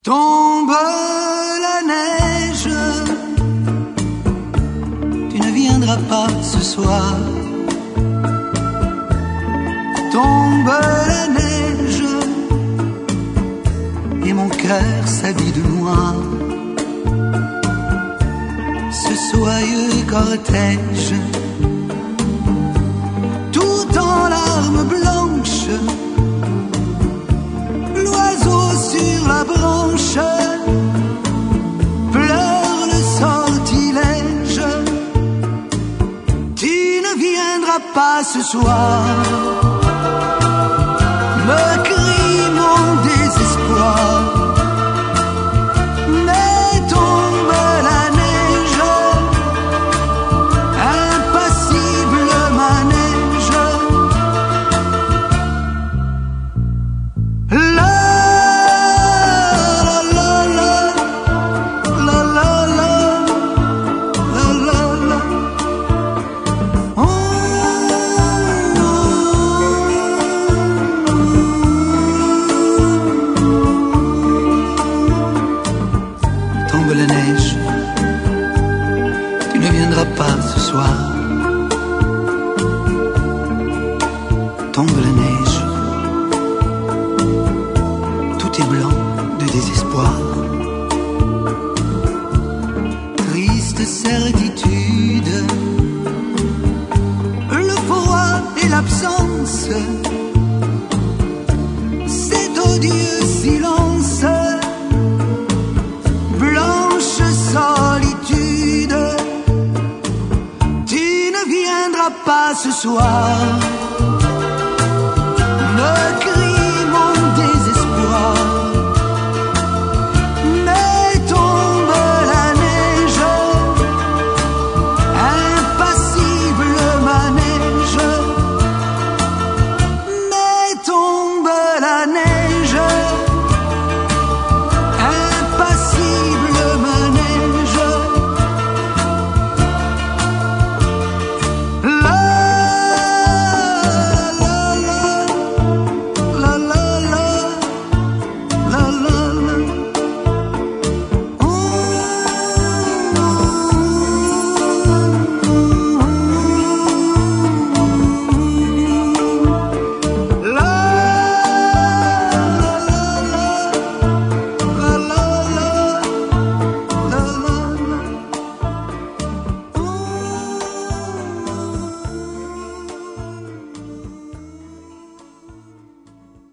Tombe la neige, tu ne viendras pas ce soir. Tombe la neige, et mon cœur s'habille de noir. Ce soyeux cortège, tout en larmes blanches, l'oiseau sur la branche pleure le sortilège. Tu ne viendras pas ce soir, me crie mon désespoir. Mais tombe la neige, impassible manège. La la la la la la la la la la. Tombe la neige, tu ne viendras pas ce soir. Tombe la neige, tout est blanc de désespoir. Triste certitude, le froid et l'absence, cet odieux silence. Blanche solitude, tu ne viendras pas ce soir.